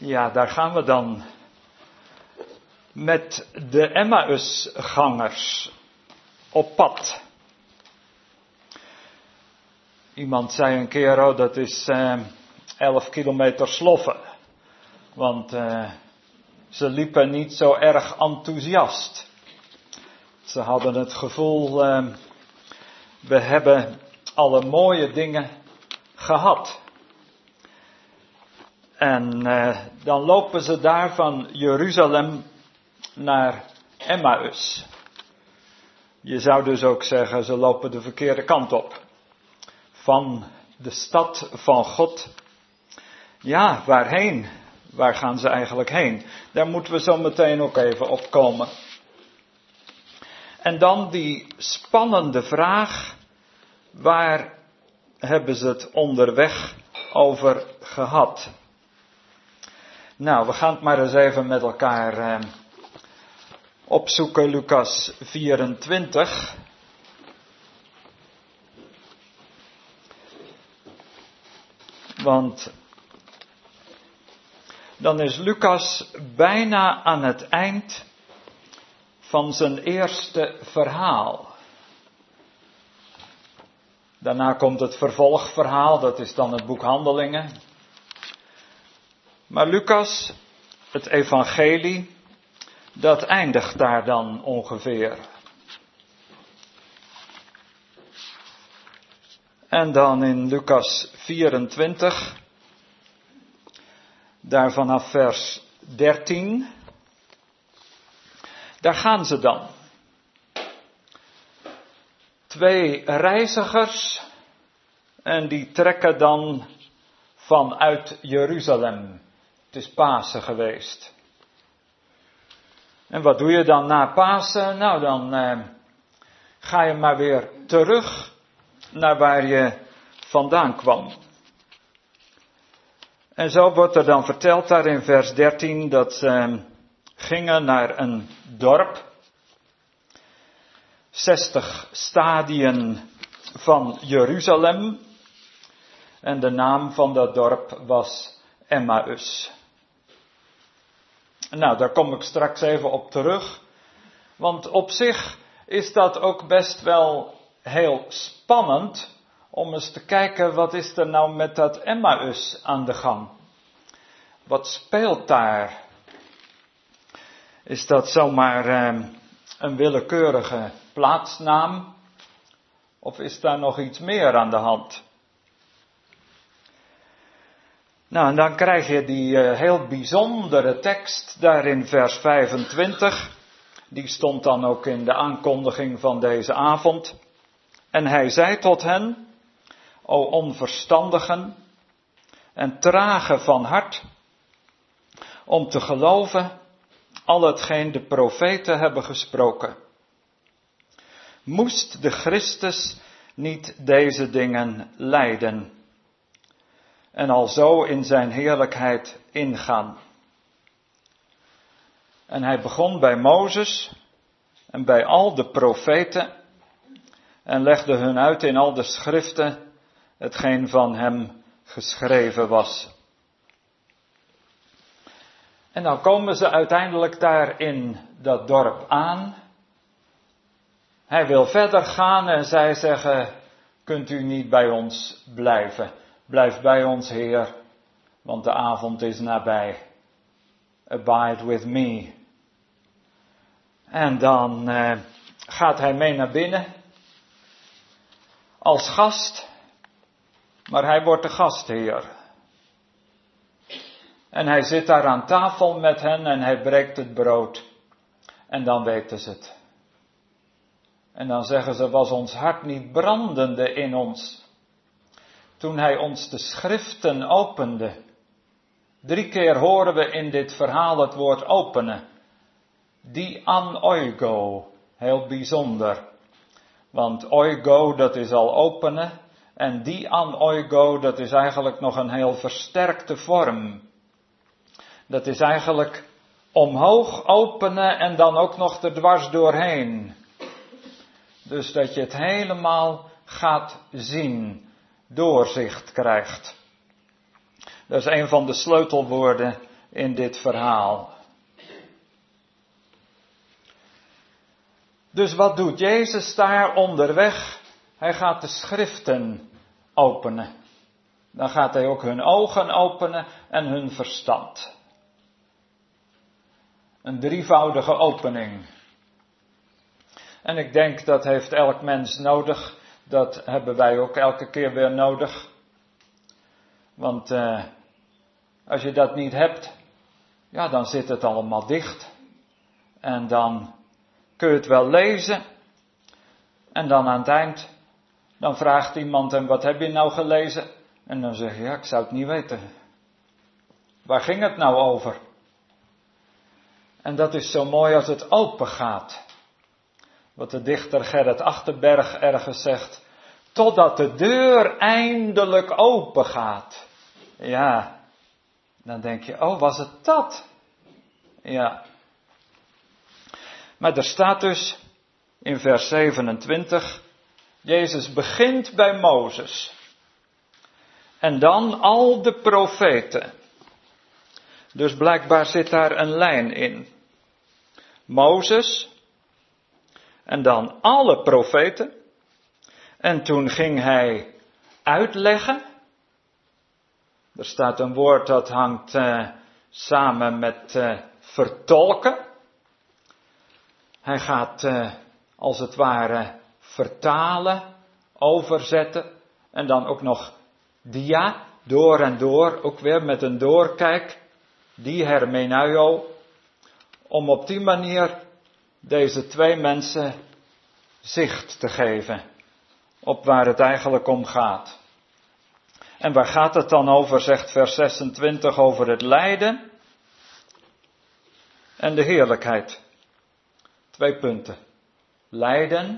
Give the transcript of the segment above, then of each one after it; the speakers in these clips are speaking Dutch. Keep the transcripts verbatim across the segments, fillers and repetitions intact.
Ja, daar gaan we dan. Met de Emmausgangers op pad. Iemand zei een keer, oh dat is uh, elf kilometer sloffen. Want uh, ze liepen niet zo erg enthousiast. Ze hadden het gevoel, uh, we hebben alle mooie dingen gehad. En uh, dan lopen ze daar van Jeruzalem naar Emmaus. Je zou dus ook zeggen, ze lopen de verkeerde kant op. Van de stad van God. Ja, waarheen? Waar gaan ze eigenlijk heen? Daar moeten we zo meteen ook even op komen. En dan die spannende vraag, waar hebben ze het onderweg over gehad? Nou, we gaan het maar eens even met elkaar eh, opzoeken, Lucas vierentwintig. Want dan is Lucas bijna aan het eind van zijn eerste verhaal. Daarna komt het vervolgverhaal, dat is dan het boek Handelingen. Maar Lucas, het evangelie, dat eindigt daar dan ongeveer. En dan in Lucas vierentwintig, daar vanaf vers dertien, daar gaan ze dan. Twee reizigers en die trekken dan vanuit Jeruzalem. Het is Pasen geweest. En wat doe je dan na Pasen? Nou, dan eh, ga je maar weer terug naar waar je vandaan kwam. En zo wordt er dan verteld daar in vers dertien dat ze gingen naar een dorp. zestig stadien van Jeruzalem. En de naam van dat dorp was Emmaus. Nou, daar kom ik straks even op terug. Want op zich is dat ook best wel heel spannend om eens te kijken wat is er nou met dat Emmaus aan de gang. Wat speelt daar? Is dat zomaar eh, een willekeurige plaatsnaam? Of is daar nog iets meer aan de hand? Nou, en dan krijg je die uh, heel bijzondere tekst daar in vers vijfentwintig. Die stond dan ook in de aankondiging van deze avond. En hij zei tot hen, o onverstandigen en trage van hart, om te geloven al hetgeen de profeten hebben gesproken. Moest de Christus niet deze dingen lijden en alzo in zijn heerlijkheid ingaan? En hij begon bij Mozes en bij al de profeten en legde hun uit in al de schriften hetgeen van hem geschreven was. En dan komen ze uiteindelijk daar in dat dorp aan. Hij wil verder gaan en zij zeggen, kunt u niet bij ons blijven? Blijf bij ons, Heer, want de avond is nabij. Abide with me. En dan uh, gaat hij mee naar binnen als gast, maar hij wordt de gastheer. En hij zit daar aan tafel met hen en hij breekt het brood. En dan weten ze het. En dan zeggen ze, was ons hart niet brandende in ons, toen hij ons de schriften opende. Drie keer horen we in dit verhaal het woord openen. Die an oigo, heel bijzonder. Want oigo, dat is al openen. En die an oigo, dat is eigenlijk nog een heel versterkte vorm. Dat is eigenlijk omhoog openen en dan ook nog er dwars doorheen. Dus dat je het helemaal gaat zien, doorzicht krijgt. Dat is een van de sleutelwoorden in dit verhaal. Dus wat doet Jezus daar onderweg? Hij gaat de schriften openen. Dan gaat hij ook hun ogen openen en hun verstand. Een drievoudige opening. En ik denk dat heeft elk mens nodig. Dat hebben wij ook elke keer weer nodig. Want uh, als je dat niet hebt, ja, dan zit het allemaal dicht. En dan kun je het wel lezen. En dan aan het eind, dan vraagt iemand hem, wat heb je nou gelezen? En dan zeg je, ja, ik zou het niet weten. Waar ging het nou over? En dat is zo mooi als het open gaat. Wat de dichter Gerrit Achterberg ergens zegt. Totdat de deur eindelijk open gaat. Ja, dan denk je, oh, was het dat? Ja. Maar er staat dus in vers zevenentwintig, Jezus begint bij Mozes. En dan al de profeten. Dus blijkbaar zit daar een lijn in. Mozes. En dan alle profeten. En toen ging hij uitleggen. Er staat een woord dat hangt uh, samen met uh, vertolken. Hij gaat uh, als het ware vertalen, overzetten. En dan ook nog dia, door en door, ook weer met een doorkijk. Die hermeneuo. Om op die manier deze twee mensen zicht te geven. Op waar het eigenlijk om gaat. En waar gaat het dan over, zegt vers zesentwintig, over het lijden en de heerlijkheid. Twee punten. Lijden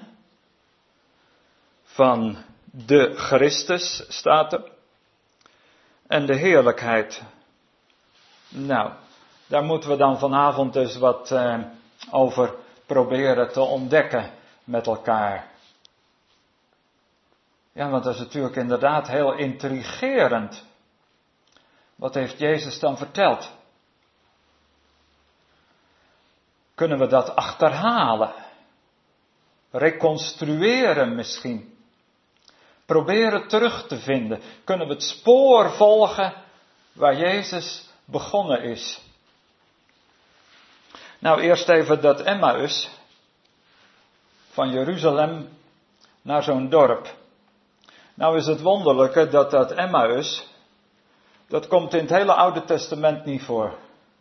van de Christus staat er. En de heerlijkheid. Nou, daar moeten we dan vanavond dus wat uh, over proberen te ontdekken met elkaar. Ja, want dat is natuurlijk inderdaad heel intrigerend. Wat heeft Jezus dan verteld? Kunnen we dat achterhalen? Reconstrueren misschien? Proberen terug te vinden? Kunnen we het spoor volgen waar Jezus begonnen is? Nou, eerst even dat Emmaus van Jeruzalem naar zo'n dorp. Nou is het wonderlijke dat dat Emmaus, dat komt in het hele Oude Testament niet voor.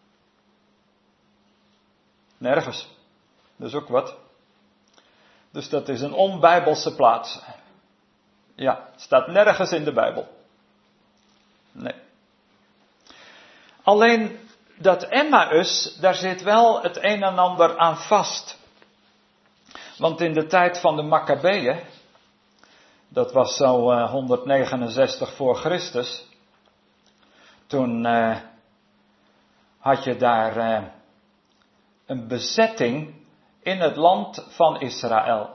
Nergens. Dat is ook wat. Dus dat is een onbijbelse plaats. Ja, het staat nergens in de Bijbel. Nee. Alleen dat Emmaus, daar zit wel het een en ander aan vast. Want in de tijd van de Maccabeeën, dat was zo uh, honderdnegenenzestig voor Christus, toen uh, had je daar uh, een bezetting in het land van Israël.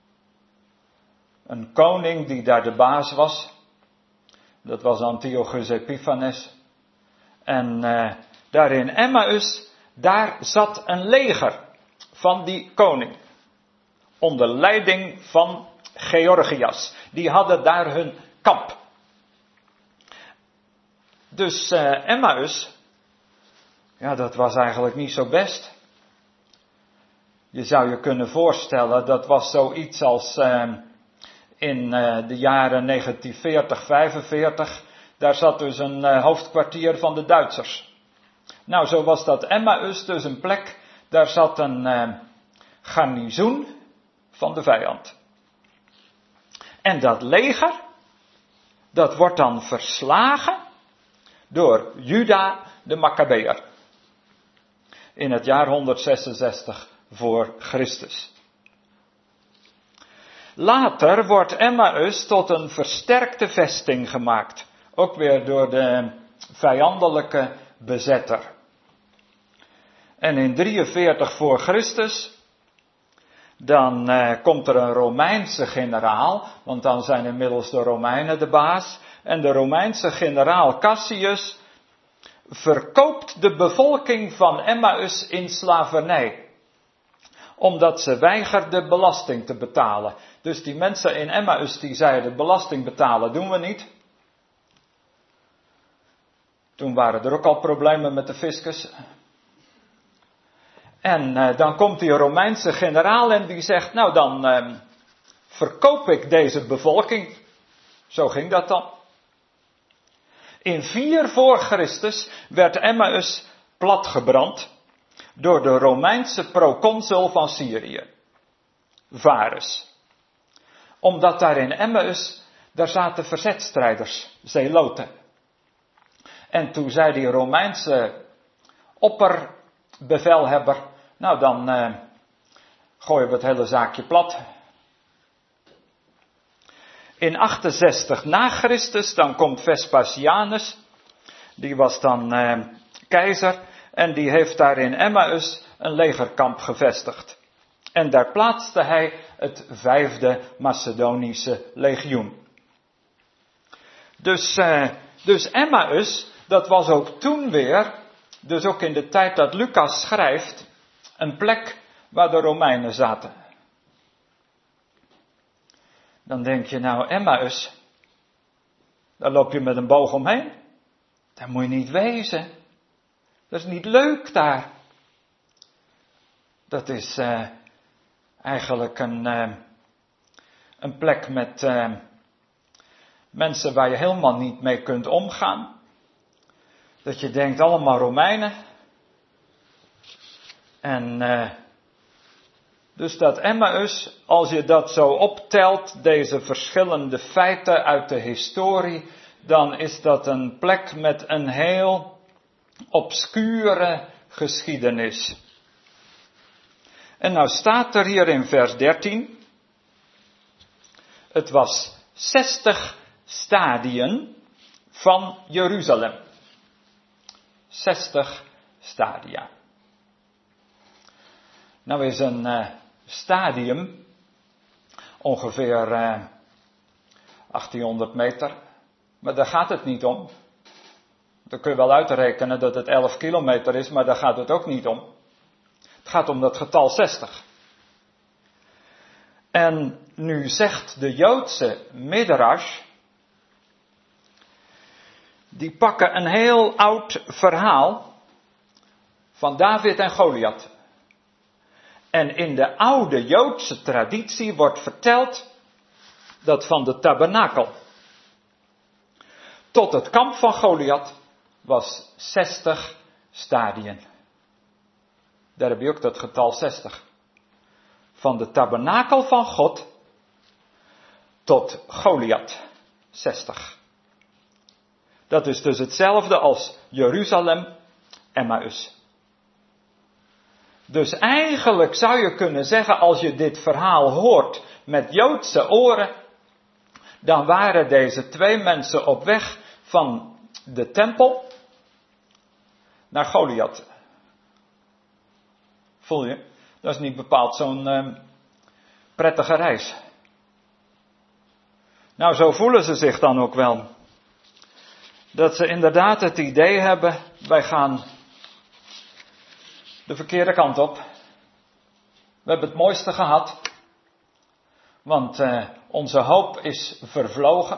Een koning die daar de baas was, dat was Antiochus Epiphanes. En uh, daar in Emmaus, daar zat een leger van die koning. Onder leiding van Georgias. Die hadden daar hun kamp. Dus uh, Emmaus, ja, dat was eigenlijk niet zo best. Je zou je kunnen voorstellen, dat was zoiets als uh, in uh, de jaren negentien veertig, vijfenveertig. Daar zat dus een uh, hoofdkwartier van de Duitsers. Nou, zo was dat Emmaus dus een plek, daar zat een uh, garnizoen van de vijand. En dat leger, dat wordt dan verslagen door Juda de Maccabeër. In het jaar honderdzesenzestig voor Christus. Later wordt Emmaus tot een versterkte vesting gemaakt. Ook weer door de vijandelijke bezetter. En in drieënveertig voor Christus, dan uh, komt er een Romeinse generaal, want dan zijn inmiddels de Romeinen de baas. En de Romeinse generaal Cassius verkoopt de bevolking van Emmaus in slavernij. Omdat ze weigerden belasting te betalen. Dus die mensen in Emmaus die zeiden belasting betalen doen we niet. Toen waren er ook al problemen met de fiscus. En uh, dan komt die Romeinse generaal en die zegt, nou dan uh, verkoop ik deze bevolking. Zo ging dat dan. In vier voor Christus werd Emmaus platgebrand door de Romeinse proconsul van Syrië, Varus. Omdat daar in Emmaus, daar zaten verzetstrijders, zeloten. En toen zei die Romeinse opperbevelhebber, nou dan uh, gooien we het hele zaakje plat. In achtenzestig na Christus, dan komt Vespasianus, die was dan uh, keizer, en die heeft daar in Emmaus een legerkamp gevestigd. En daar plaatste hij het vijfde Macedonische legioen. Dus, uh, dus Emmaus, dat was ook toen weer, dus ook in de tijd dat Lucas schrijft, een plek waar de Romeinen zaten. Dan denk je, nou Emmaus, daar loop je met een boog omheen. Daar moet je niet wezen. Dat is niet leuk daar. Dat is uh, eigenlijk een, uh, een plek met uh, mensen waar je helemaal niet mee kunt omgaan. Dat je denkt, allemaal Romeinen. En uh, dus dat Emmaus, als je dat zo optelt, deze verschillende feiten uit de historie, dan is dat een plek met een heel obscure geschiedenis. En nou staat er hier in vers dertien, het was zestig stadien van Jeruzalem. zestig stadia. Nou is een uh, stadium ongeveer uh, achttienhonderd meter, maar daar gaat het niet om. Dan kun je wel uitrekenen dat het elf kilometer is, maar daar gaat het ook niet om. Het gaat om dat getal zestig. En nu zegt de Joodse Midrash, die pakken een heel oud verhaal van David en Goliath. En in de oude Joodse traditie wordt verteld dat van de tabernakel tot het kamp van Goliath was zestig stadien. Daar heb je ook dat getal zestig. Van de tabernakel van God tot Goliath, zestig. Dat is dus hetzelfde als Jeruzalem, Emmaus. Dus eigenlijk zou je kunnen zeggen, als je dit verhaal hoort met Joodse oren, dan waren deze twee mensen op weg van de tempel naar Goliath. Voel je? Dat is niet bepaald zo'n uh, prettige reis. Nou, zo voelen ze zich dan ook wel. Dat ze inderdaad het idee hebben, wij gaan de verkeerde kant op. We hebben het mooiste gehad. Want uh, onze hoop is vervlogen.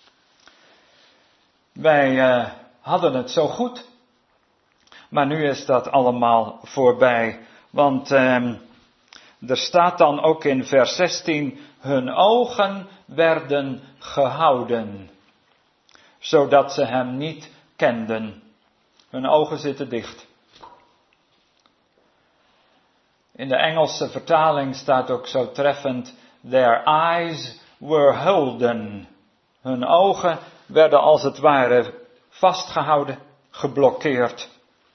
Wij uh, hadden het zo goed. Maar nu is dat allemaal voorbij. Want uh, er staat dan ook in vers zestien, hun ogen werden gehouden. Zodat ze hem niet kenden. Hun ogen zitten dicht. In de Engelse vertaling staat ook zo treffend, their eyes were holden. Hun ogen werden als het ware vastgehouden, geblokkeerd.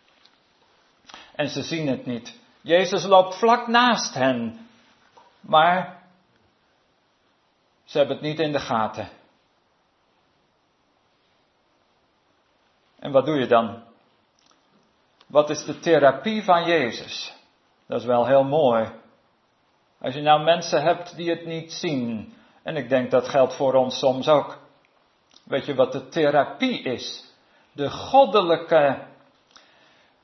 En ze zien het niet. Jezus loopt vlak naast hen. Maar ze hebben het niet in de gaten. En wat doe je dan? Wat is de therapie van Jezus? Dat is wel heel mooi. Als je nou mensen hebt die het niet zien. En ik denk dat geldt voor ons soms ook. Weet je wat de therapie is? De goddelijke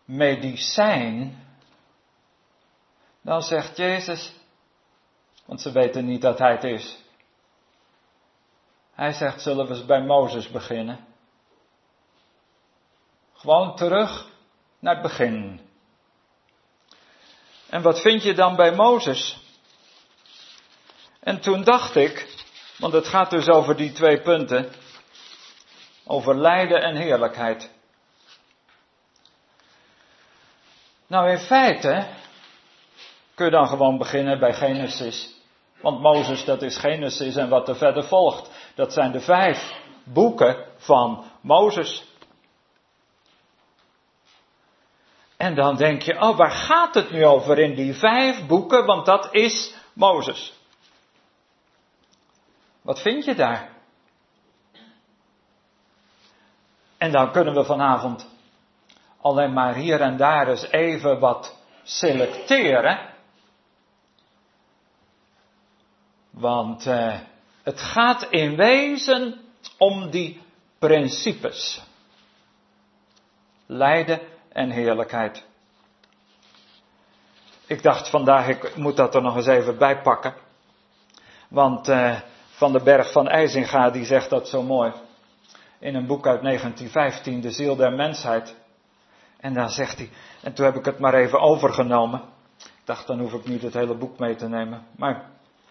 medicijn, dan zegt Jezus, want ze weten niet dat hij het is. Hij zegt, zullen we eens bij Mozes beginnen? Gewoon terug naar het begin. En wat vind je dan bij Mozes? En toen dacht ik, want het gaat dus over die twee punten, over lijden en heerlijkheid. Nou, in feite kun je dan gewoon beginnen bij Genesis. Want Mozes, dat is Genesis en wat er verder volgt. Dat zijn de vijf boeken van Mozes. En dan denk je, oh, waar gaat het nu over in die vijf boeken? Want dat is Mozes. Wat vind je daar? En dan kunnen we vanavond alleen maar hier en daar eens even wat selecteren. Want uh, het gaat in wezen om die principes. Lijden en heerlijkheid. Ik dacht vandaag, ik moet dat er nog eens even bij pakken. Want uh, Van den Berg van IJzinga, die zegt dat zo mooi. In een boek uit negentien vijftien, De ziel der mensheid. En dan zegt hij, en toen heb ik het maar even overgenomen. Ik dacht, dan hoef ik niet het hele boek mee te nemen. Maar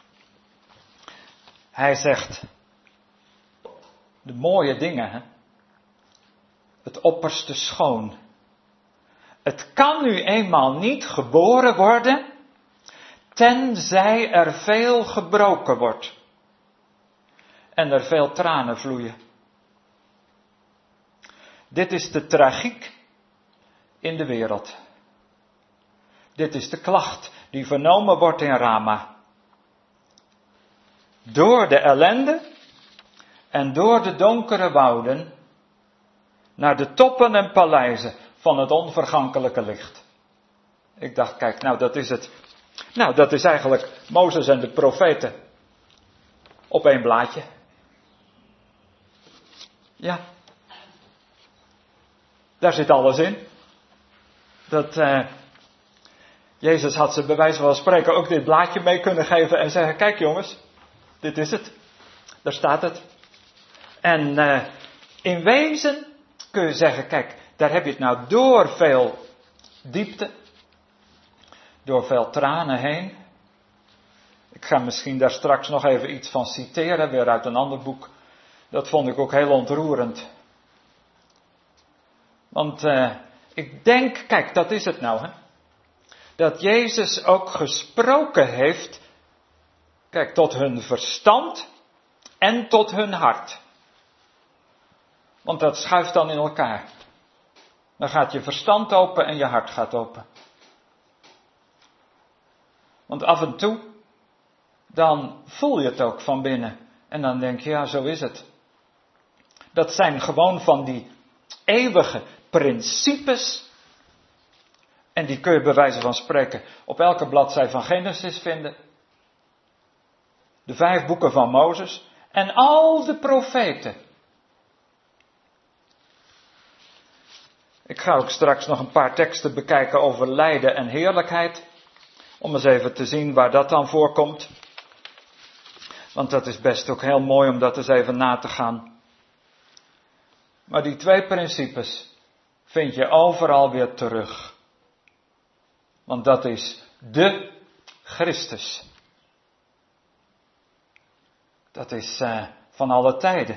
hij zegt, de mooie dingen, hè? Het opperste schoon. Het kan nu eenmaal niet geboren worden, tenzij er veel gebroken wordt. En er veel tranen vloeien. Dit is de tragiek in de wereld. Dit is de klacht die vernomen wordt in Rama. Door de ellende en door de donkere wouden naar de toppen en paleizen van het onvergankelijke licht. Ik dacht, kijk, nou dat is het. Nou, dat is eigenlijk Mozes en de profeten op één blaadje. Ja. Daar zit alles in. Dat uh, Jezus had ze bij wijze van spreken ook dit blaadje mee kunnen geven en zeggen, kijk jongens, dit is het. Daar staat het. En uh, in wezen kun je zeggen, kijk, daar heb je het nou door veel diepte, door veel tranen heen. Ik ga misschien daar straks nog even iets van citeren, weer uit een ander boek. Dat vond ik ook heel ontroerend. Want uh, ik denk, kijk, dat is het nou, hè. Dat Jezus ook gesproken heeft, kijk, tot hun verstand en tot hun hart. Want dat schuift dan in elkaar. Dan gaat je verstand open en je hart gaat open. Want af en toe, dan voel je het ook van binnen. En dan denk je, ja, zo is het. Dat zijn gewoon van die eeuwige principes. En die kun je bij wijze van spreken op elke bladzij van Genesis vinden. De vijf boeken van Mozes. En al de profeten. Ik ga ook straks nog een paar teksten bekijken over lijden en heerlijkheid. Om eens even te zien waar dat dan voorkomt. Want dat is best ook heel mooi om dat eens even na te gaan. Maar die twee principes vind je overal weer terug. Want dat is de Christus. Dat is uh, van alle tijden.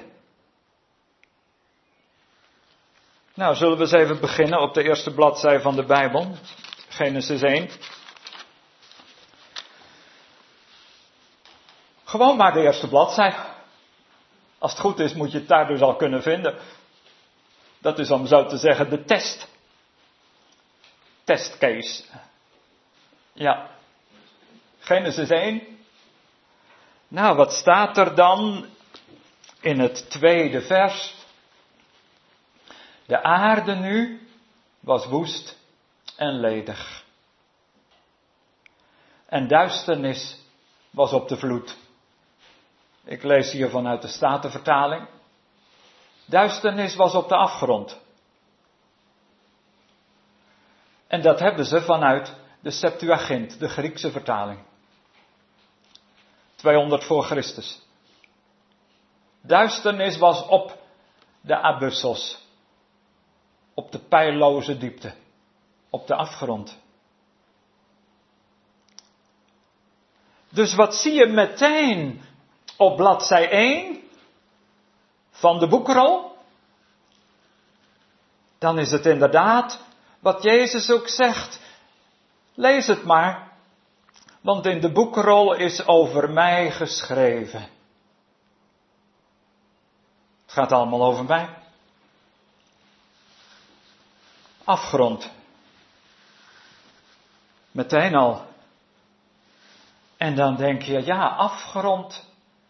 Nou, zullen we eens even beginnen op de eerste bladzij van de Bijbel. Genesis één. Gewoon maar de eerste bladzij. Als het goed is moet je het daar dus al kunnen vinden. Dat is om zo te zeggen de test. Testcase. Ja. Genesis één. Nou, wat staat er dan in het tweede vers? De aarde nu was woest en ledig. En duisternis was op de vloed. Ik lees hier vanuit de Statenvertaling. Duisternis was op de afgrond. En dat hebben ze vanuit de Septuagint, de Griekse vertaling. tweehonderd voor Christus. Duisternis was op de abyssos. Op de peilloze diepte. Op de afgrond. Dus wat zie je meteen op bladzij één van de boekrol? Dan is het inderdaad wat Jezus ook zegt. Lees het maar. Want in de boekrol is over mij geschreven. Het gaat allemaal over mij. Afgrond. Meteen al. En dan denk je, ja, afgrond.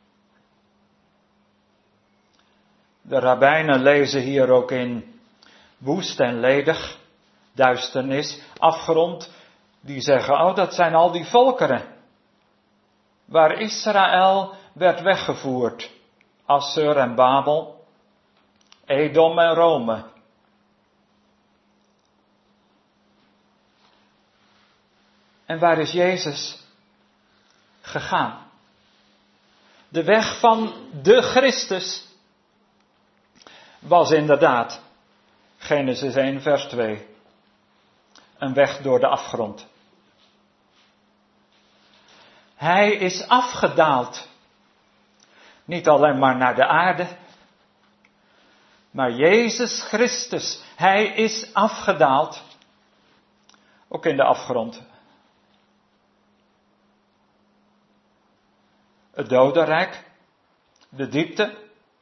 De rabbijnen lezen hier ook in woest en ledig, duisternis, afgrond. Die zeggen, oh, dat zijn al die volkeren. Waar Israël werd weggevoerd. Assur en Babel. Edom en Rome. En waar is Jezus gegaan? De weg van de Christus was inderdaad, Genesis één vers twee, een weg door de afgrond. Hij is afgedaald. Niet alleen maar naar de aarde, maar Jezus Christus, hij is afgedaald. Ook in de afgrond. Het dodenrijk, de diepte,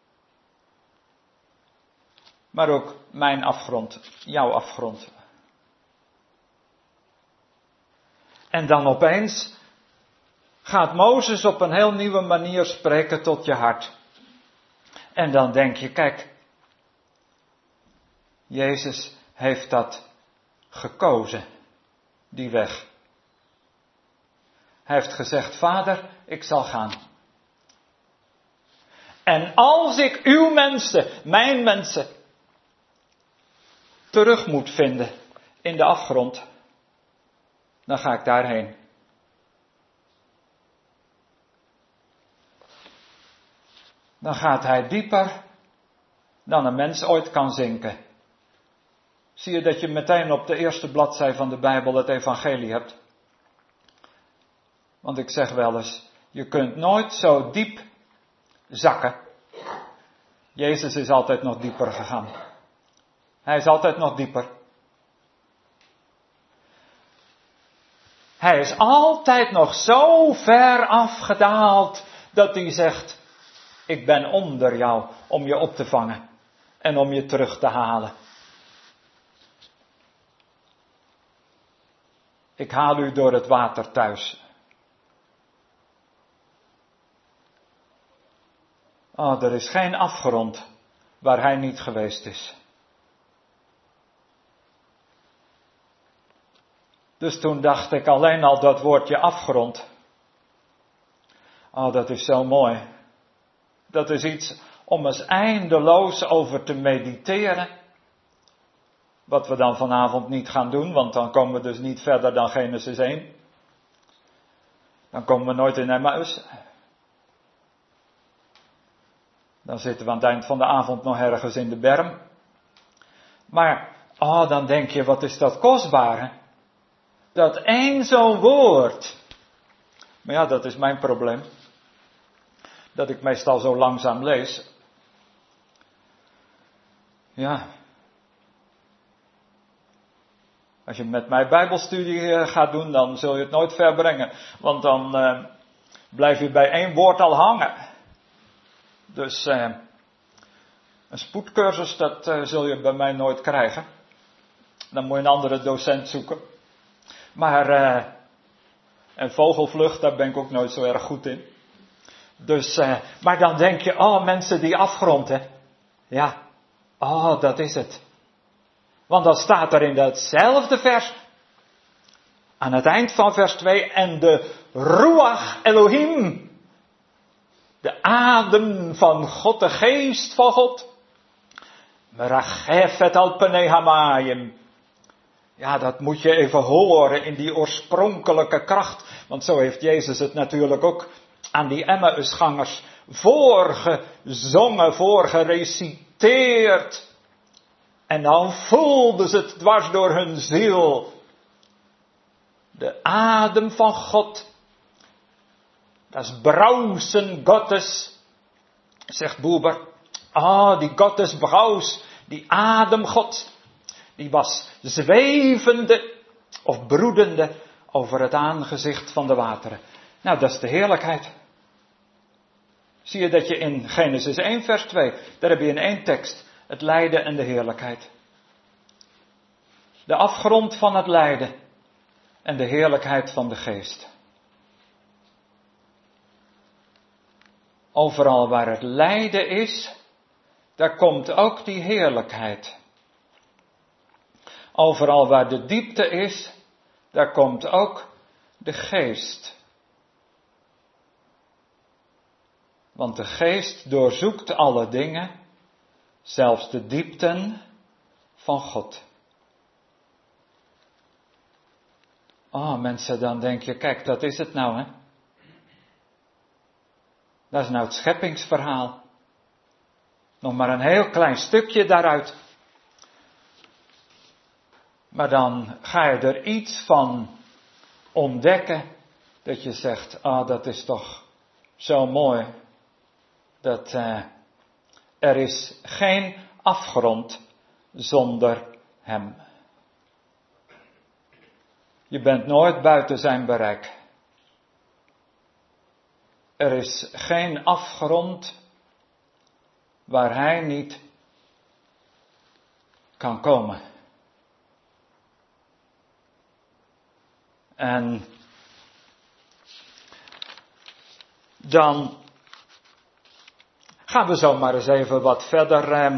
maar ook mijn afgrond, jouw afgrond. En dan opeens gaat Mozes op een heel nieuwe manier spreken tot je hart. En dan denk je, kijk, Jezus heeft dat gekozen, die weg. Hij heeft gezegd, Vader, ik zal gaan. En als ik uw mensen, mijn mensen, terug moet vinden in de afgrond, dan ga ik daarheen. Dan gaat hij dieper dan een mens ooit kan zinken. Zie je dat je meteen op de eerste bladzij van de Bijbel het evangelie hebt? Want ik zeg wel eens, je kunt nooit zo diep zakken. Jezus is altijd nog dieper gegaan. Hij is altijd nog dieper. Hij is altijd nog zo ver afgedaald dat hij zegt, ik ben onder jou om je op te vangen en om je terug te halen. Ik haal u door het water thuis. Oh, er is geen afgrond waar hij niet geweest is. Dus toen dacht ik alleen al dat woordje afgrond. Oh, dat is zo mooi. Dat is iets om eens eindeloos over te mediteren. Wat we dan vanavond niet gaan doen, want dan komen we dus niet verder dan Genesis één. Dan komen we nooit in Emmaus. Dan zitten we aan het eind van de avond nog ergens in de berm. Maar, oh, dan denk je, wat is dat kostbaar, hè? Dat één zo'n woord. Maar ja, dat is mijn probleem. Dat ik meestal zo langzaam lees. Ja. Als je met mij bijbelstudie gaat doen, dan zul je het nooit ver brengen. Want dan uh, blijf je bij één woord al hangen. Dus uh, een spoedcursus, dat uh, zul je bij mij nooit krijgen. Dan moet je een andere docent zoeken. Maar, uh, en vogelvlucht, daar ben ik ook nooit zo erg goed in. Dus, uh, maar dan denk je, oh, mensen die afgrond, hè. Ja, oh, dat is het. Want dan staat er in datzelfde vers, aan het eind van vers twee, en de Ruach Elohim, de adem van God, de geest van God, merachefet al penei hamayim, Ja, dat moet je even horen in die oorspronkelijke kracht. Want zo heeft Jezus het natuurlijk ook aan die Emmausgangers voorgezongen, voorgereciteerd. En dan voelden ze het dwars door hun ziel. De adem van God. Dat is Brausen Gottes, zegt Buber. Ah, die Gottes Braus, die adem God. Die was zwevende of broedende over het aangezicht van de wateren. Nou, dat is de heerlijkheid. Zie je dat je in Genesis één vers twee, daar heb je in één tekst het lijden en de heerlijkheid. De afgrond van het lijden en de heerlijkheid van de geest. Overal waar het lijden is, daar komt ook die heerlijkheid. Overal waar de diepte is, daar komt ook de geest. Want de geest doorzoekt alle dingen, zelfs de diepten van God. Oh mensen, dan denk je, kijk, dat is het nou, hè. Dat is nou het scheppingsverhaal. Nog maar een heel klein stukje daaruit. Maar dan ga je er iets van ontdekken, dat je zegt, ah, oh, dat is toch zo mooi. Dat uh, er is geen afgrond zonder hem. Je bent nooit buiten zijn bereik. Er is geen afgrond waar hij niet kan komen. En dan gaan we zo maar eens even wat verder. Eh,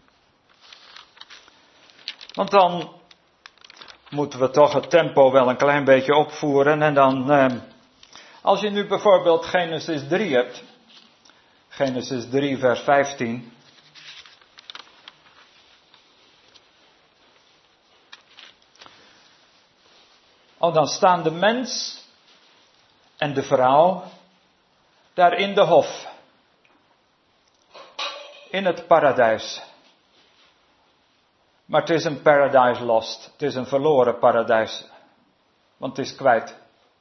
want dan moeten we toch het tempo wel een klein beetje opvoeren. En dan, eh, als je nu bijvoorbeeld Genesis drie hebt. Genesis drie vers vijftien. Oh, dan staan de mens en de vrouw daar in de hof. In het paradijs. Maar het is een paradise lost. Het is een verloren paradijs. Want het is kwijt.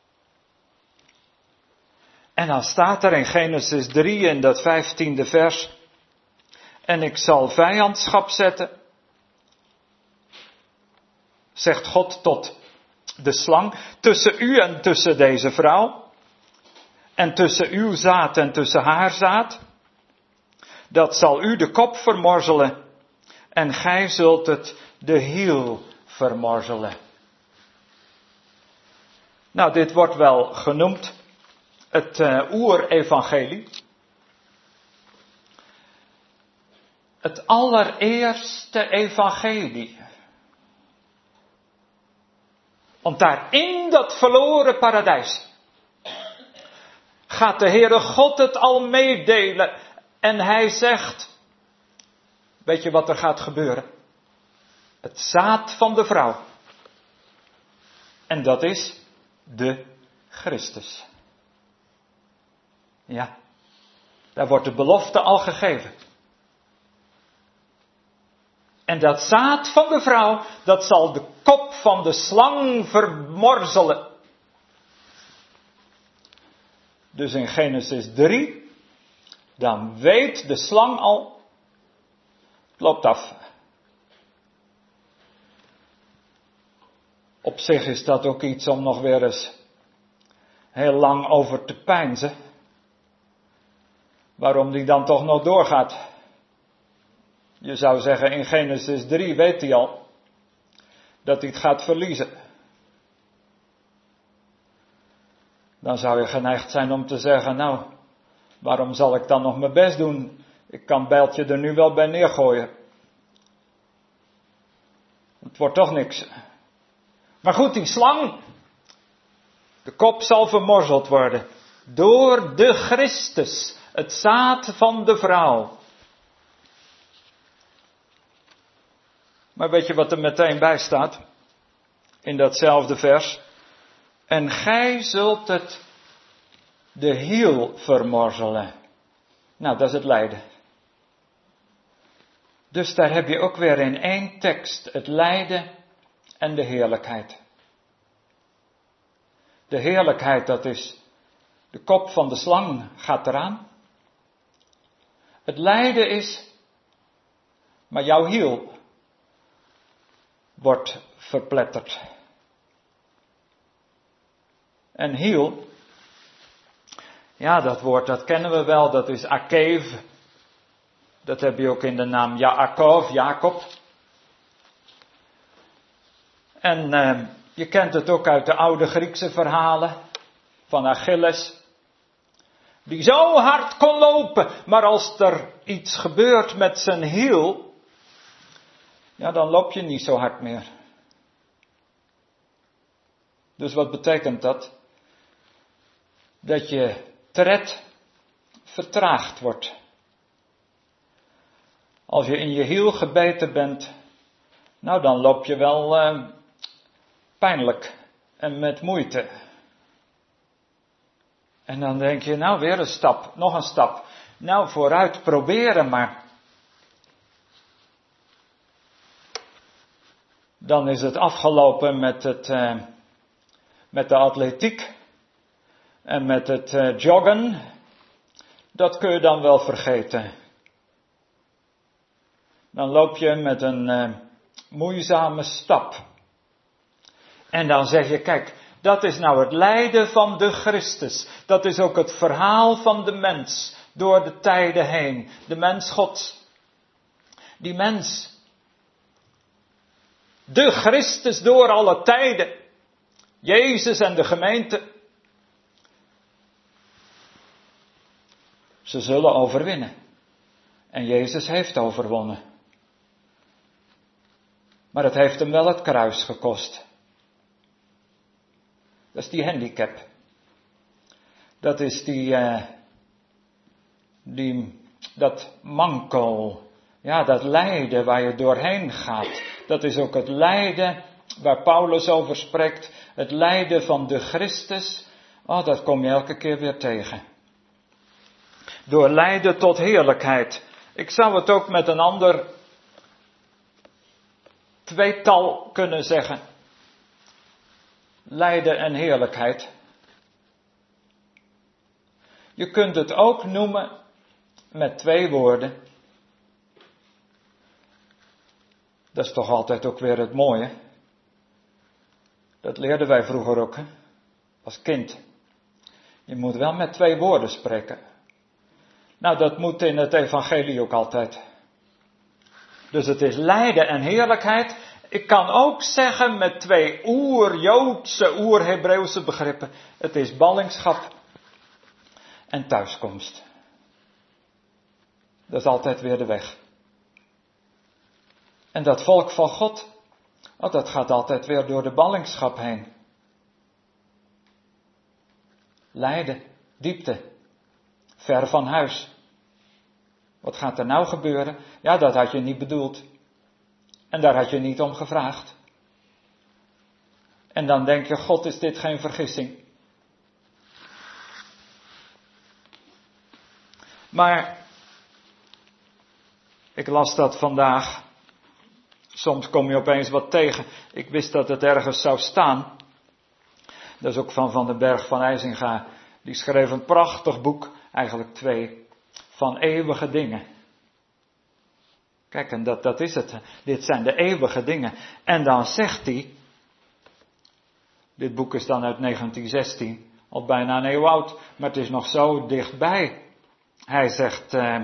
En dan staat er in Genesis drie in dat vijftiende vers. En ik zal vijandschap zetten. Zegt God tot de slang. Tussen u en tussen deze vrouw. En tussen uw zaad en tussen haar zaad. Dat zal u de kop vermorzelen. En gij zult het de hiel vermorzelen. Nou, dit wordt wel genoemd het uh, oerevangelie. Het allereerste evangelie. Want daar in dat verloren paradijs gaat de Heere God het al meedelen. En hij zegt, weet je wat er gaat gebeuren? Het zaad van de vrouw. En dat is de Christus. Ja, daar wordt de belofte al gegeven. En dat zaad van de vrouw, dat zal de kop van de slang vermorzelen. Dus in Genesis drie, dan weet de slang al, het loopt af. Op zich is dat ook iets om nog weer eens heel lang over te peinzen. Waarom die dan toch nog doorgaat. Je zou zeggen in Genesis drie weet hij al dat hij het gaat verliezen. Dan zou je geneigd zijn om te zeggen, nou, waarom zal ik dan nog mijn best doen? Ik kan bijltje er nu wel bij neergooien. Het wordt toch niks. Maar goed, die slang, de kop zal vermorzeld worden door de Christus, het zaad van de vrouw. Maar weet je wat er meteen bij staat? in datzelfde vers. En gij zult het de hiel vermorzelen. Nou, dat is het lijden. Dus daar heb je ook weer in één tekst het lijden en de heerlijkheid. De heerlijkheid, dat is de kop van de slang gaat eraan. Het lijden is, maar jouw hiel wordt verpletterd. En hiel, ja, dat woord dat kennen we wel, dat is akev. Dat heb je ook in de naam Jaakov, Jacob. En eh, je kent het ook uit de oude Griekse verhalen van Achilles. Die zo hard kon lopen, maar als er iets gebeurt met zijn hiel, ja, dan loop je niet zo hard meer. Dus wat betekent dat? Dat je tred vertraagd wordt. Als je in je hiel gebeten bent, nou dan loop je wel eh, pijnlijk en met moeite. En dan denk je, nou weer een stap, nog een stap. Nou vooruit, proberen maar. Dan is het afgelopen met, het, uh, met de atletiek en met het uh, joggen. Dat kun je dan wel vergeten. Dan loop je met een uh, moeizame stap. En dan zeg je, kijk, dat is nou het lijden van de Christus. Dat is ook het verhaal van de mens door de tijden heen. De mens Gods. Die mens. De Christus door alle tijden. Jezus en de gemeente. Ze zullen overwinnen. En Jezus heeft overwonnen. Maar het heeft hem wel het kruis gekost. Dat is die handicap. Dat is die, uh, die, dat manco. Ja, dat lijden waar je doorheen gaat. Dat is ook het lijden waar Paulus over spreekt. Het lijden van de Christus. Oh, dat kom je elke keer weer tegen. Door lijden tot heerlijkheid. Ik zou het ook met een ander tweetal kunnen zeggen. Lijden en heerlijkheid. Je kunt het ook noemen met twee woorden. Dat is toch altijd ook weer het mooie. Dat leerden wij vroeger ook, hè? Als kind. Je moet wel met twee woorden spreken. Nou, dat moet in het evangelie ook altijd. Dus het is lijden en heerlijkheid. Ik kan ook zeggen met twee oer-Joodse, oer-Hebreeuwse begrippen. Het is ballingschap en thuiskomst. Dat is altijd weer de weg. En dat volk van God, oh, dat gaat altijd weer door de ballingschap heen. Lijden, diepte, ver van huis. Wat gaat er nou gebeuren? Ja, dat had je niet bedoeld. En daar had je niet om gevraagd. En dan denk je, God, is dit geen vergissing? Maar, ik las dat vandaag. Soms kom je opeens wat tegen. Ik wist dat het ergens zou staan. Dat is ook van Van den Berg van IJzinga. Die schreef een prachtig boek, eigenlijk twee, van eeuwige dingen. Kijk, en dat, dat is het. Dit zijn de eeuwige dingen. En dan zegt hij, dit boek is dan uit negentien zestien, al bijna een eeuw oud, maar het is nog zo dichtbij. Hij zegt, eh,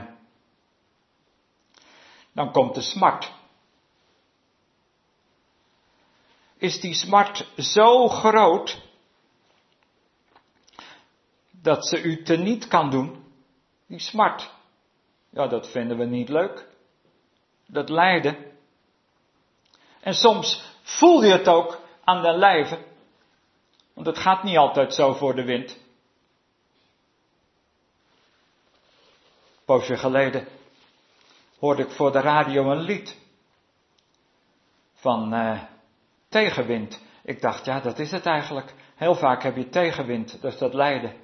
dan komt de smart. Is die smart zo groot dat ze u teniet kan doen? Die smart. Ja, dat vinden we niet leuk. Dat lijden. En soms voel je het ook aan de lijve. Want het gaat niet altijd zo voor de wind. Een poosje geleden hoorde ik voor de radio een lied van uh, tegenwind. ik dacht, ja, dat is het eigenlijk. Heel vaak heb je tegenwind, dus dat lijden.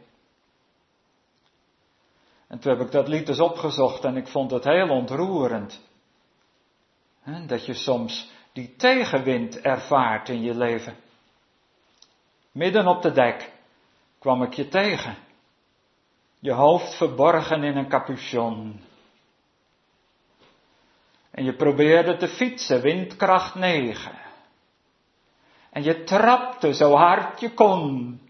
En toen heb ik dat lied eens opgezocht en ik vond het heel ontroerend. He, dat je soms die tegenwind ervaart in je leven. Midden op de dek kwam ik je tegen. Je hoofd verborgen in een capuchon. En je probeerde te fietsen, windkracht negen. En je trapte zo hard je kon.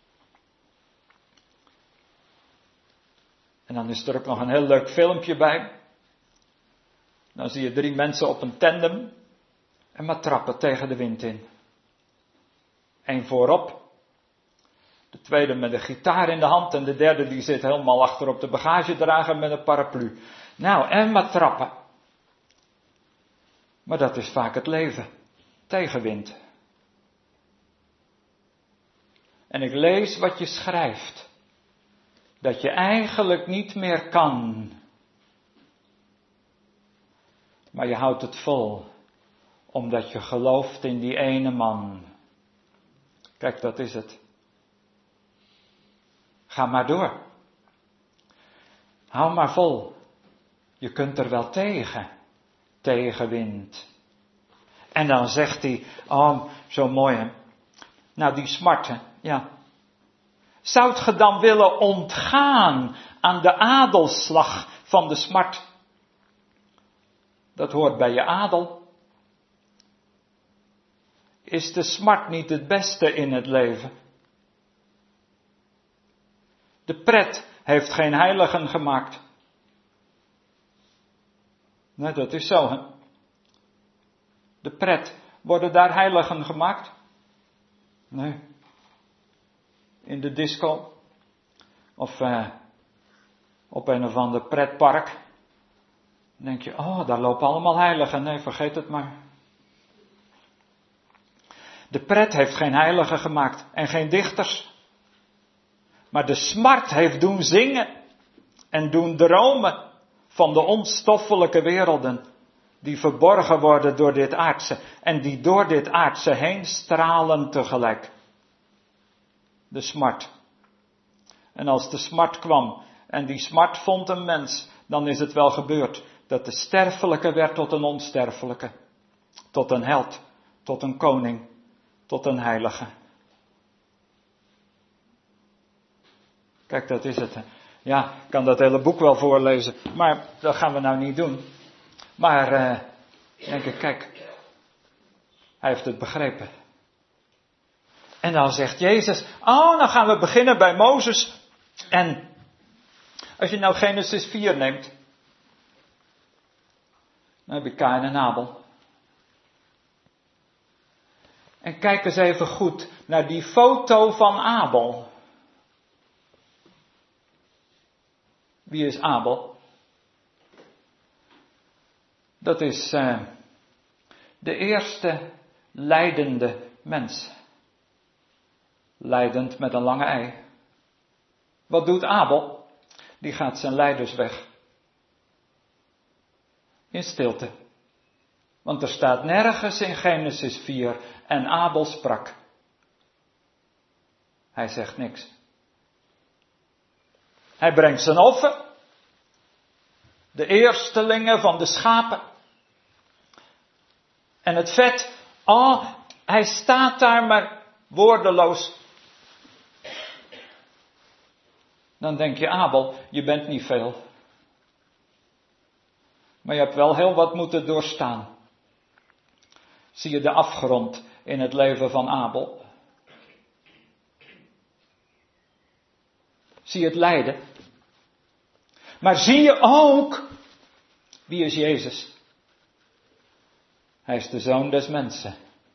En dan is er ook nog een heel leuk filmpje bij. Dan zie je drie mensen op een tandem. En maar trappen tegen de wind in. Eén voorop. De tweede met een gitaar in de hand. En de derde die zit helemaal achter op de bagagedrager met een paraplu. Nou, en maar trappen. Maar dat is vaak het leven. Tegenwind. En ik lees wat je schrijft. Dat je eigenlijk niet meer kan. Maar je houdt het vol. Omdat je gelooft in die ene man. Kijk, dat is het. Ga maar door. Hou maar vol. Je kunt er wel tegen. Tegenwind. En dan zegt hij, oh, zo mooi hè. Nou, die smarten, ja. Zoudt ge dan willen ontgaan aan de adelslag van de smart? Dat hoort bij je adel. Is de smart niet het beste in het leven? De pret heeft geen heiligen gemaakt. Nee, dat is zo, hè. De pret, worden daar heiligen gemaakt? Nee. In de disco. Of uh, op een of ander pretpark. Dan denk je, oh, daar lopen allemaal heiligen. Nee, vergeet het maar. De pret heeft geen heiligen gemaakt. En geen dichters. Maar de smart heeft doen zingen. En doen dromen. Van de onstoffelijke werelden. Die verborgen worden door dit aardse. En die door dit aardse heen stralen tegelijk. De smart. En als de smart kwam. En die smart vond een mens. Dan is het wel gebeurd. Dat de sterfelijke werd tot een onsterfelijke. Tot een held. Tot een koning. Tot een heilige. Kijk, dat is het. Ja, ik kan dat hele boek wel voorlezen. Maar dat gaan we nou niet doen. Maar, uh, denk ik, kijk. Hij heeft het begrepen. En dan zegt Jezus, oh, dan gaan we beginnen bij Mozes. En als je nou Genesis vier neemt. Dan heb je Kaïn en Abel. En kijk eens even goed naar die foto van Abel. Wie is Abel? Dat is uh, de eerste lijdende mens. Lijdend met een lange ei. Wat doet Abel? Die gaat zijn lijders weg. In stilte. Want er staat nergens in Genesis vier en Abel sprak. Hij zegt niks. Hij brengt zijn offer. De eerstelingen van de schapen. En het vet. Oh, hij staat daar maar woordeloos. Dan denk je, Abel, je bent niet veel. Maar je hebt wel heel wat moeten doorstaan. Zie je de afgrond in het leven van Abel? Zie je het lijden? Maar zie je ook, wie is Jezus? Hij is de zoon des mensen.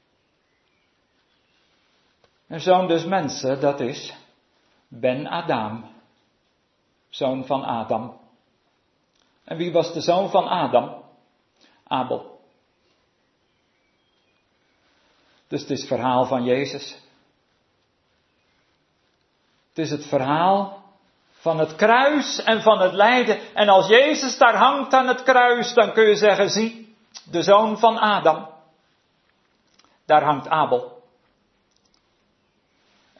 Een zoon des mensen, dat is Ben Adam. Zoon van Adam. En wie was de zoon van Adam? Abel. Dus het is het verhaal van Jezus. Het is het verhaal van het kruis en van het lijden. En als Jezus daar hangt aan het kruis, dan kun je zeggen, zie, de zoon van Adam. Daar hangt Abel.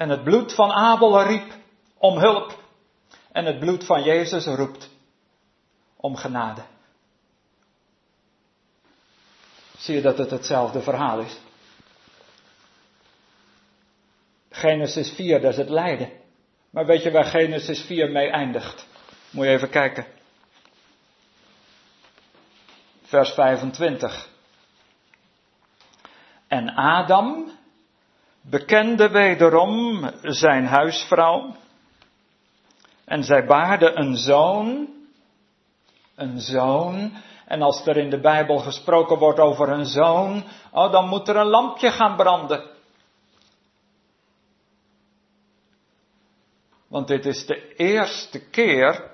En het bloed van Abel riep om hulp. En het bloed van Jezus roept om genade. Zie je dat het hetzelfde verhaal is? Genesis vier, dat is het lijden. Maar weet je waar Genesis vier mee eindigt? Moet je even kijken. Vers vijfentwintig. En Adam bekende wederom zijn huisvrouw. En zij baarde een zoon. Een zoon. En als er in de Bijbel gesproken wordt over een zoon, oh, dan moet er een lampje gaan branden. Want dit is de eerste keer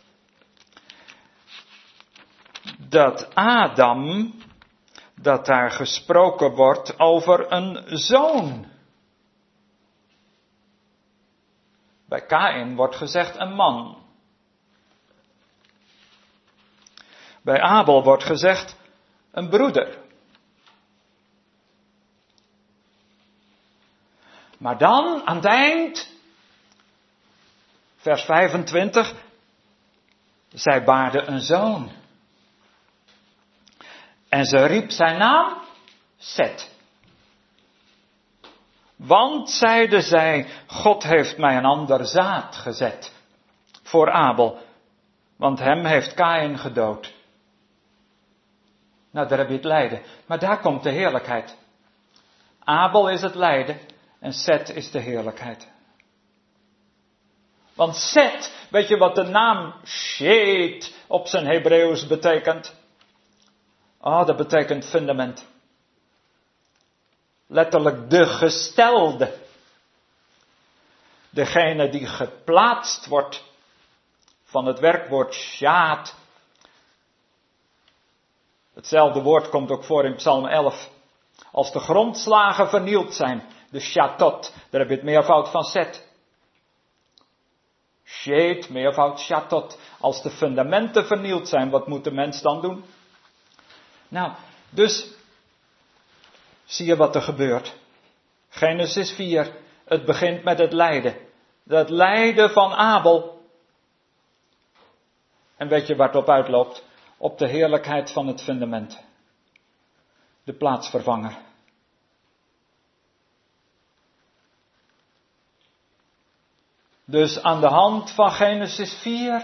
dat Adam, dat daar gesproken wordt over een zoon. Bij Kaïn wordt gezegd een man. Bij Abel wordt gezegd een broeder. Maar dan aan het eind, vers vijfentwintig, zij baarde een zoon. En ze riep zijn naam Set. Want, zeide zij, God heeft mij een ander zaad gezet voor Abel, want hem heeft Kaïn gedood. Nou, daar heb je het lijden. Maar daar komt de heerlijkheid. Abel is het lijden en Set is de heerlijkheid. Want Set, weet je wat de naam Shet op zijn Hebreeuws betekent? Oh, dat betekent fundament. Letterlijk de gestelde. Degene die geplaatst wordt van het werkwoord shaat. Hetzelfde woord komt ook voor in Psalm elf. Als de grondslagen vernield zijn, de shatot, daar heb je het meervoud van Set. Shet, meervoud shatot. Als de fundamenten vernield zijn, wat moet de mens dan doen? Nou, dus zie je wat er gebeurt. Genesis vier, het begint met het lijden. Het lijden van Abel. En weet je waar het op uitloopt? Op de heerlijkheid van het fundament. De plaatsvervanger. Dus aan de hand van Genesis vier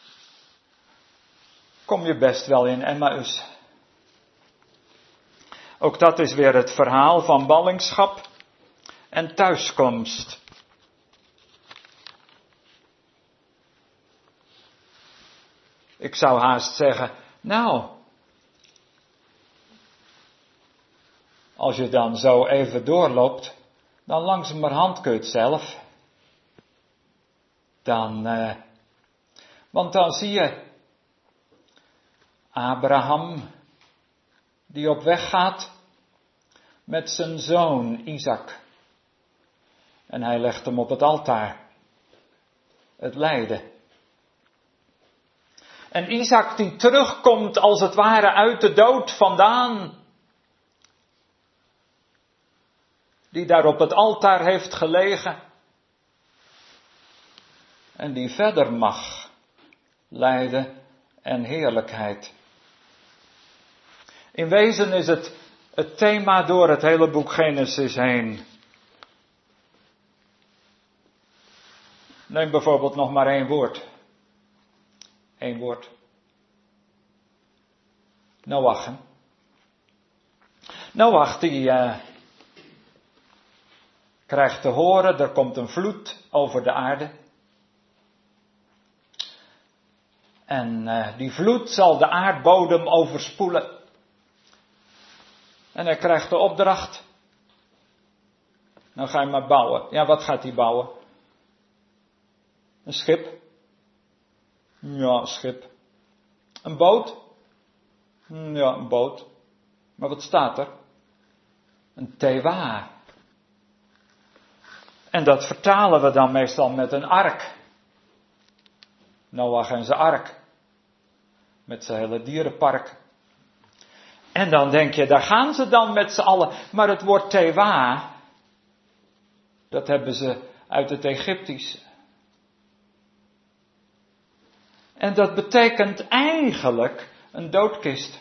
kom je best wel in Emmaus. Ook dat is weer het verhaal van ballingschap en thuiskomst. Ik zou haast zeggen, nou, als je dan zo even doorloopt, dan langzamerhand kun je het zelf. Dan, eh, want dan zie je Abraham, die op weg gaat met zijn zoon Isaac. En hij legt hem op het altaar. Het lijden. En Isaac die terugkomt als het ware uit de dood vandaan. Die daar op het altaar heeft gelegen. En die verder mag. Lijden en heerlijkheid. In wezen is het het thema door het hele boek Genesis heen. Neem bijvoorbeeld nog maar één woord. Eén woord. Noach. Hè? Noach die uh, krijgt te horen, er komt een vloed over de aarde. En uh, die vloed zal de aardbodem overspoelen. En hij krijgt de opdracht. Nou ga je maar bouwen. Ja, wat gaat hij bouwen? Een schip. Ja, een schip. Een boot? Ja, een boot. Maar wat staat er? Een tewa. En dat vertalen we dan meestal met een ark. Noach en zijn ark. Met zijn hele dierenpark. En dan denk je, daar gaan ze dan met z'n allen. Maar het woord tewa, dat hebben ze uit het Egyptische. En dat betekent eigenlijk een doodkist.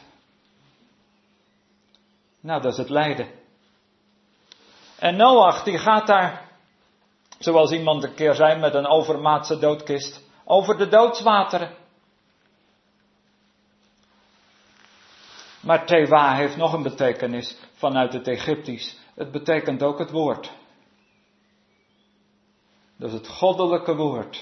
Nou, dat is het lijden. En Noach die gaat daar, zoals iemand een keer zei, met een overmaatse doodkist, over de doodswateren. Maar Tewa heeft nog een betekenis vanuit het Egyptisch. Het betekent ook het woord. Dat is het goddelijke woord.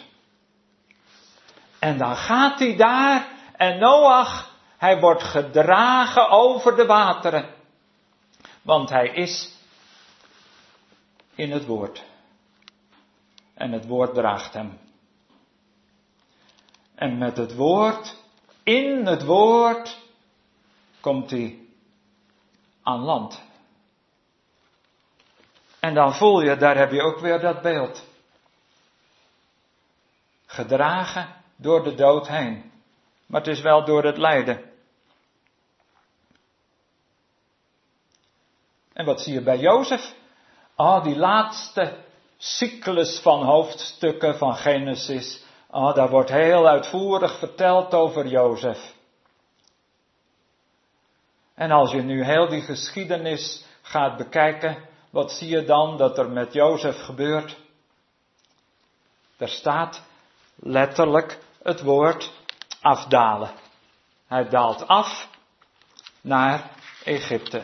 En dan gaat hij daar en Noach, hij wordt gedragen over de wateren. Want hij is in het woord. En het woord draagt hem. En met het woord, in het woord, komt hij aan land. En dan voel je, daar heb je ook weer dat beeld. Gedragen door de dood heen. Maar het is wel door het lijden. En wat zie je bij Jozef? Oh, die laatste cyclus van hoofdstukken van Genesis. Oh, daar wordt heel uitvoerig verteld over Jozef. En als je nu heel die geschiedenis gaat bekijken, wat zie je dan dat er met Jozef gebeurt? Er staat letterlijk het woord afdalen. Hij daalt af naar Egypte.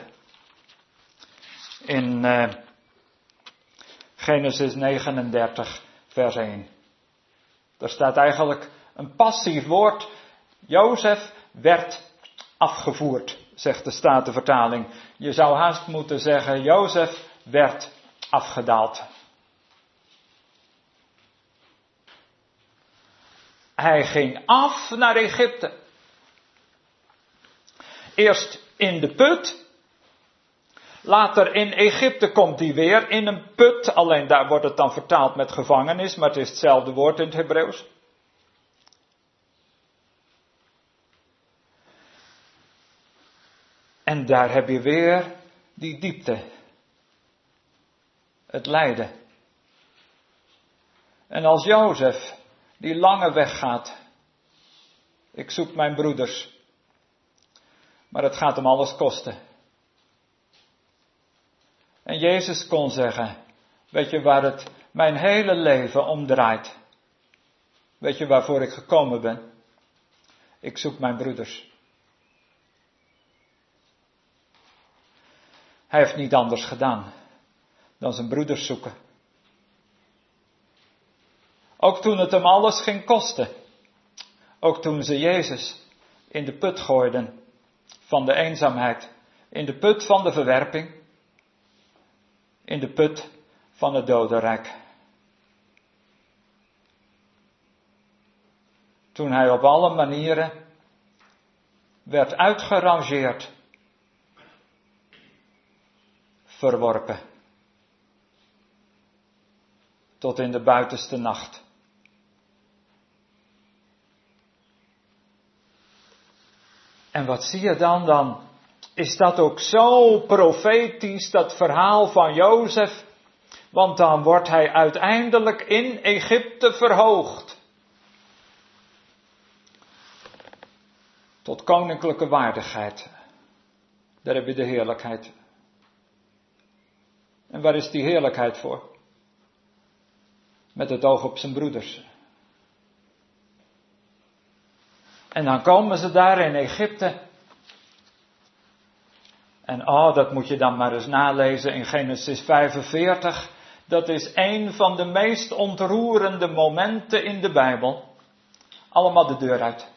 In uh, Genesis negenendertig, vers één. Er staat eigenlijk een passief woord. Jozef werd afgevoerd, zegt de Statenvertaling. Je zou haast moeten zeggen, Jozef werd afgedaald. Hij ging af naar Egypte. Eerst in de put. Later in Egypte komt hij weer in een put. Alleen daar wordt het dan vertaald met gevangenis. Maar het is hetzelfde woord in het Hebreeuws. En daar heb je weer die diepte. Het lijden. En als Jozef die lange weg gaat. Ik zoek mijn broeders. Maar het gaat hem alles kosten. En Jezus kon zeggen, weet je waar het mijn hele leven om draait? Weet je waarvoor ik gekomen ben? Ik zoek mijn broeders. Hij heeft niet anders gedaan dan zijn broeders zoeken. Ook toen het hem alles ging kosten. Ook toen ze Jezus in de put gooiden van de eenzaamheid. In de put van de verwerping. In de put van het dodenrijk. Toen hij op alle manieren werd uitgerangeerd. Verworpen. Tot in de buitenste nacht. En wat zie je dan? Dan is dat ook zo profetisch, dat verhaal van Jozef. Want dan wordt hij uiteindelijk in Egypte verhoogd. Tot koninklijke waardigheid. Daar heb je de heerlijkheid. En waar is die heerlijkheid voor? Met het oog op zijn broeders. En dan komen ze daar in Egypte. En oh, dat moet je dan maar eens nalezen in Genesis vijfenveertig. Dat is een van de meest ontroerende momenten in de Bijbel. Allemaal de deur uit.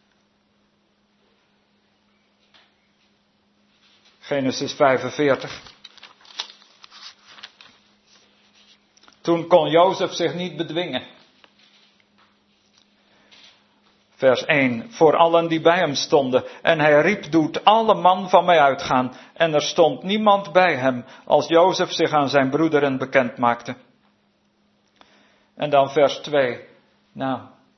Genesis vijfenveertig. Toen kon Jozef zich niet bedwingen. Vers één. Voor allen die bij hem stonden. En hij riep, doet alle man van mij uitgaan. En er stond niemand bij hem, als Jozef zich aan zijn broederen bekend maakte. En dan vers twee. Nou,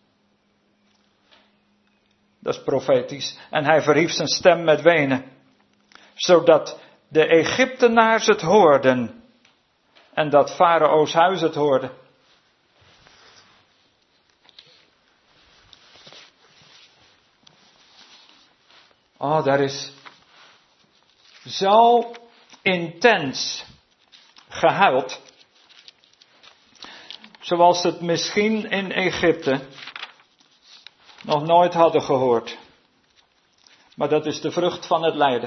dat is profetisch. En hij verhief zijn stem met wenen. Zodat de Egyptenaars het hoorden. En dat Farao's huis het hoorde. Oh, daar is zo intens gehuild. Zoals ze het misschien in Egypte nog nooit hadden gehoord. Maar dat is de vrucht van het lijden.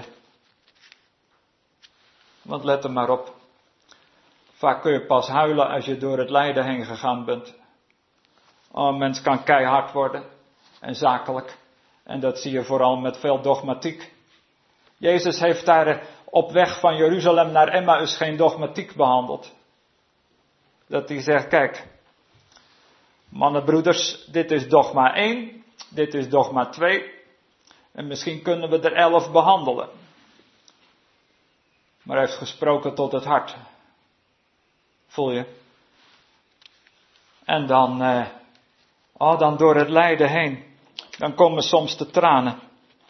Want let er maar op. Vaak kun je pas huilen als je door het lijden heen gegaan bent. Oh, een mens kan keihard worden. En zakelijk. En dat zie je vooral met veel dogmatiek. Jezus heeft daar op weg van Jeruzalem naar Emmaus geen dogmatiek behandeld. Dat hij zegt, kijk. Mannen, broeders, dit is dogma één. Dit is dogma twee. En misschien kunnen we er elf behandelen. Maar hij heeft gesproken tot het hart. Voel je? En dan, eh, oh, dan door het lijden heen. Dan komen soms de tranen.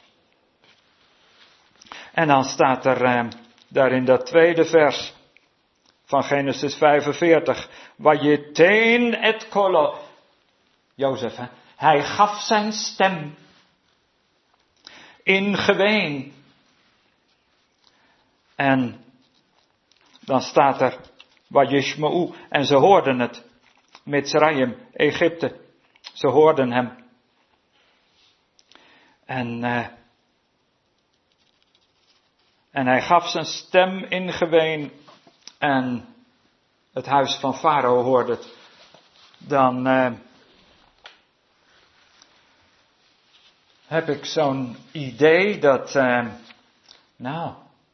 En dan staat er eh, daar in dat tweede vers van Genesis vijfenveertig. Wajeteen et kolo. Jozef, hè? Hij gaf zijn stem. In geween. En dan staat er. Wajishma'u. En ze hoorden het. Mitzrayim, Egypte. Ze hoorden hem. En, uh, en hij gaf zijn stem in geween. En het huis van Farao hoorde het. Dan uh, heb ik zo'n idee dat, uh, nou,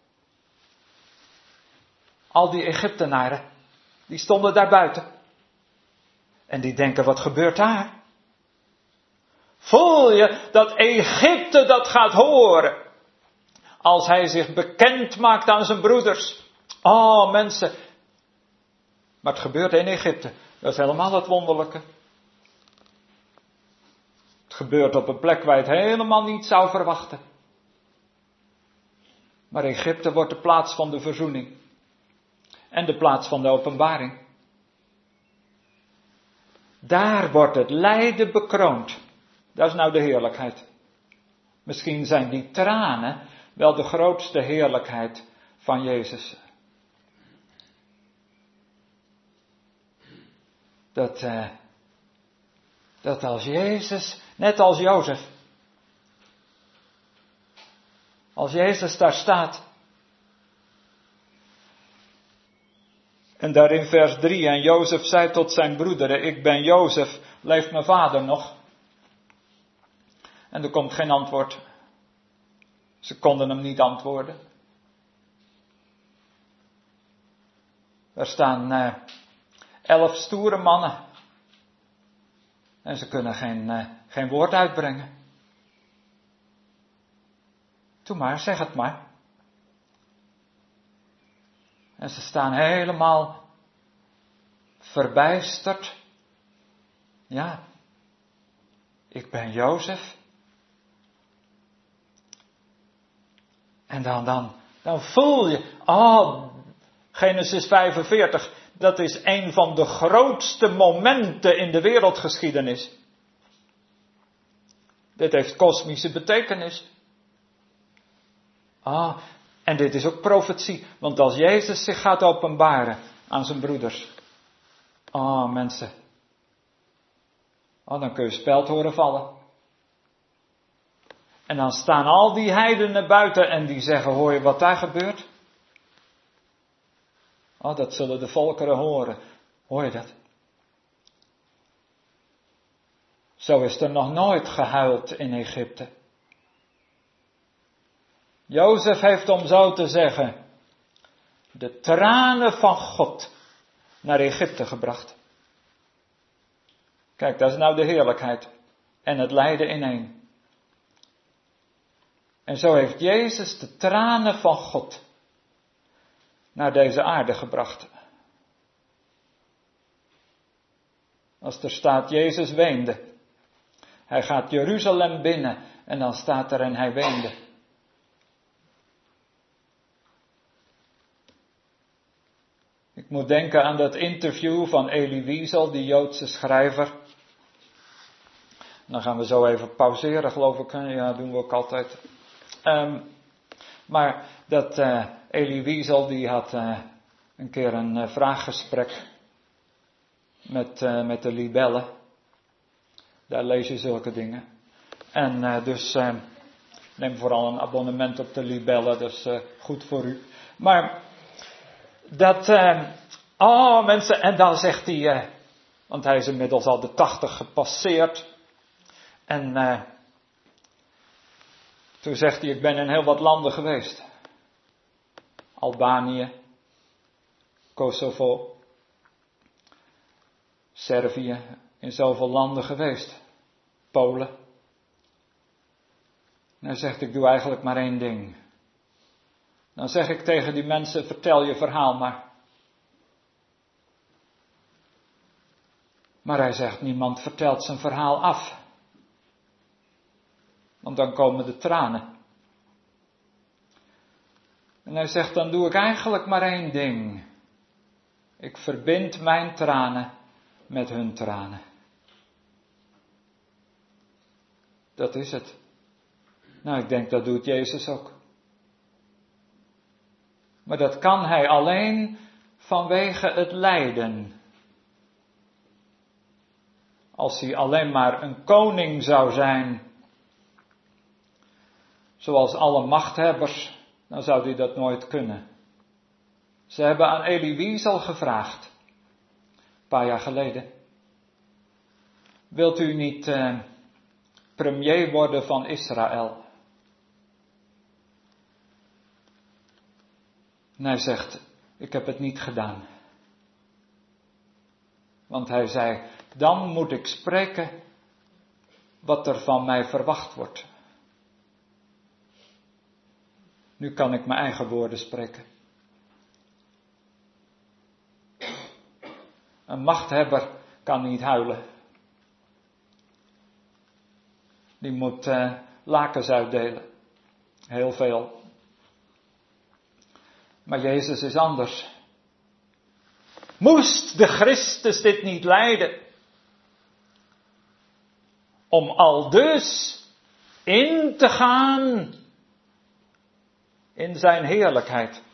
al die Egyptenaren, die stonden daar buiten. En die denken, wat gebeurt daar? Voel je dat Egypte dat gaat horen? Als hij zich bekend maakt aan zijn broeders. Oh mensen. Maar het gebeurt in Egypte. Dat is helemaal het wonderlijke. Het gebeurt op een plek waar je het helemaal niet zou verwachten. Maar Egypte wordt de plaats van de verzoening. En de plaats van de openbaring. Daar wordt het lijden bekroond. Dat is nou de heerlijkheid. Misschien zijn die tranen wel de grootste heerlijkheid van Jezus. Dat, uh, dat als Jezus, net als Jozef. Als Jezus daar staat. En daar in vers drie, en Jozef zei tot zijn broederen, ik ben Jozef, leeft mijn vader nog? En er komt geen antwoord. Ze konden hem niet antwoorden. Er staan uh, elf stoere mannen. En ze kunnen geen, uh, geen woord uitbrengen. Doe maar, zeg het maar. En ze staan helemaal verbijsterd. Ja, ik ben Jozef. En dan, dan, dan voel je, oh, Genesis vijfenveertig, dat is een van de grootste momenten in de wereldgeschiedenis. Dit heeft kosmische betekenis. Ah, en dit is ook profetie, want als Jezus zich gaat openbaren aan zijn broeders. Ah, mensen. Oh, dan kun je speld horen vallen. En dan staan al die heidenen buiten en die zeggen, hoor je wat daar gebeurt? Oh, dat zullen de volkeren horen. Hoor je dat? Zo is er nog nooit gehuild in Egypte. Jozef heeft, om zo te zeggen, de tranen van God naar Egypte gebracht. Kijk, dat is nou de heerlijkheid. En het lijden in één. En zo heeft Jezus de tranen van God naar deze aarde gebracht. Als er staat, Jezus weende. Hij gaat Jeruzalem binnen en dan staat er en hij weende. Ik moet denken aan dat interview van Elie Wiesel, die Joodse schrijver. Dan gaan we zo even pauzeren, geloof ik. Ja, doen we ook altijd. Um, maar dat uh, Elie Wiesel die had uh, een keer een uh, vraaggesprek met, uh, met de libellen. Daar lees je zulke dingen. En uh, dus uh, neem vooral een abonnement op de libellen, dat is uh, goed voor u. Maar dat, uh, oh mensen, en dan zegt hij, uh, want hij is inmiddels al de tachtig gepasseerd. En uh, toen zegt hij, ik ben in heel wat landen geweest. Albanië, Kosovo, Servië, in zoveel landen geweest. Polen. En hij zegt, ik doe eigenlijk maar één ding. Dan zeg ik tegen die mensen, vertel je verhaal maar. Maar hij zegt, niemand vertelt zijn verhaal af. Want dan komen de tranen. En hij zegt, dan doe ik eigenlijk maar één ding. Ik verbind mijn tranen met hun tranen. Dat is het. Nou, ik denk dat doet Jezus ook. Maar dat kan hij alleen vanwege het lijden. Als hij alleen maar een koning zou zijn, zoals alle machthebbers, dan zou hij dat nooit kunnen. Ze hebben aan Elie Wiesel gevraagd, een paar jaar geleden. Wilt u niet eh, premier worden van Israël? En hij zegt, ik heb het niet gedaan. Want hij zei, dan moet ik spreken wat er van mij verwacht wordt. Nu kan ik mijn eigen woorden spreken. Een machthebber kan niet huilen. Die moet uh, lakens uitdelen. Heel veel. Maar Jezus is anders. Moest de Christus dit niet lijden? Om aldus in te gaan in zijn heerlijkheid.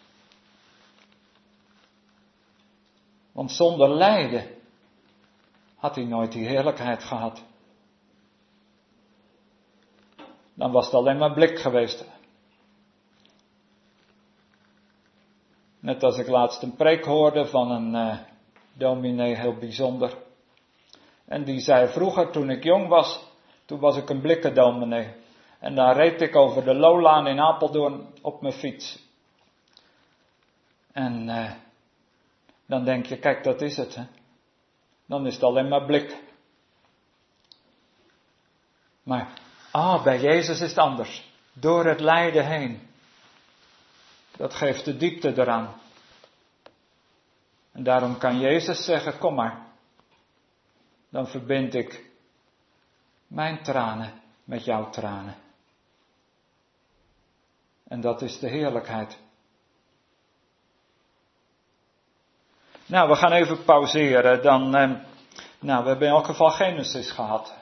Want zonder lijden had hij nooit die heerlijkheid gehad. Dan was het alleen maar blik geweest. Net als ik laatst een preek hoorde van een uh, dominee, heel bijzonder. En die zei, vroeger toen ik jong was, toen was ik een blikken dominee. En dan reed ik over de Lolaan in Apeldoorn op mijn fiets. En uh, dan denk je, kijk, dat is het. Hè? Dan is het alleen maar blik. Maar, ah, bij Jezus is het anders. Door het lijden heen. Dat geeft de diepte eraan. En daarom kan Jezus zeggen, kom maar. Dan verbind ik mijn tranen met jouw tranen. En dat is de heerlijkheid. Nou, we gaan even pauzeren. Dan, eh, nou, we hebben in elk geval Genesis gehad.